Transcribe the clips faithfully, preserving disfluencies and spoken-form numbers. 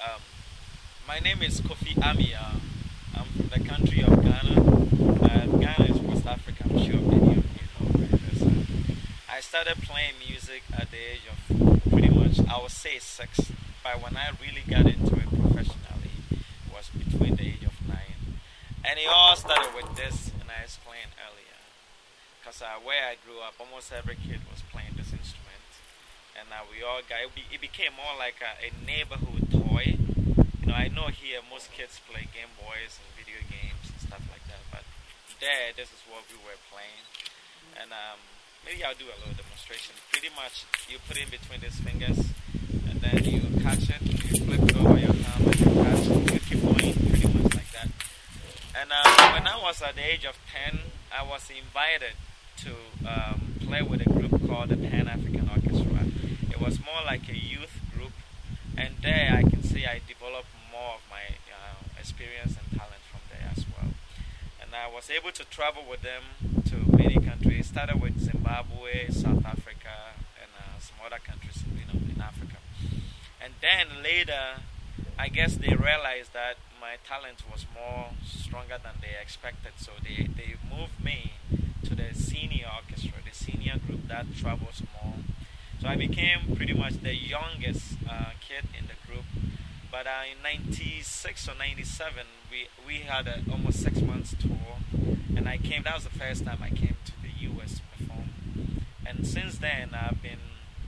Um, my name is Kofi Amia. I'm from the country of Ghana. Uh, Ghana is West Africa. I'm sure many of you know where it is. Uh, I started playing music at the age of pretty much, I would say six. But when I really got into it professionally, was between the age of nine. And it all started with this, and I explained earlier. Because uh, where I grew up, almost every kid was playing this instrument. And uh, we all got, it, be, it became more like a, a neighborhood toy. You know, I know here most kids play Game Boys and video games and stuff like that. But there, this is what we were playing. And um, maybe I'll do a little demonstration. Pretty much, you put in between these fingers, and then you catch it, you flip it over your thumb, and you catch it, you keep going, pretty much like that. And uh, when I was at the age of ten, I was invited to um, play with a group called the Pan African Orchestra. It was more like a youth group, and there I can say I developed more of my uh, experience and talent from there as well. And I was able to travel with them to many countries. Started with Zimbabwe, South Africa, and uh, some other countries, you know, in Africa. And then later, I guess they realized that my talent was more stronger than they expected, so they, they moved me to the senior orchestra, the senior group that travels more. So I became pretty much the youngest uh, kid in the group. But uh, in ninety-six or ninety-seven, we, we had a almost six months tour, and I came, that was the first time I came to the U S to perform. And since then, I've been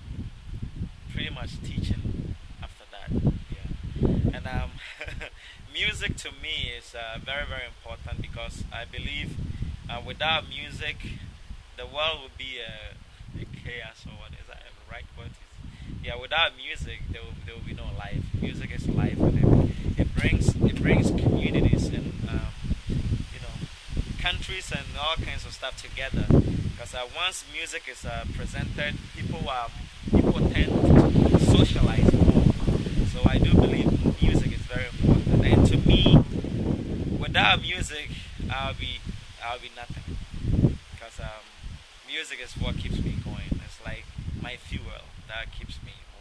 pretty much teaching after that. Yeah. And um, music to me is uh, very, very important because I believe uh, without music, the world would be a, a chaos, or what is that the right word? Yeah, without music, there will, there will be no life. Music is life, and it, it brings it brings communities and um, you know countries and all kinds of stuff together. Because uh, once music is uh, presented, people are people tend to socialize more. So I do believe music is very important. And to me, without music, I'll be I'll be nothing. Because um, music is what keeps me going. It's like my fuel that keeps me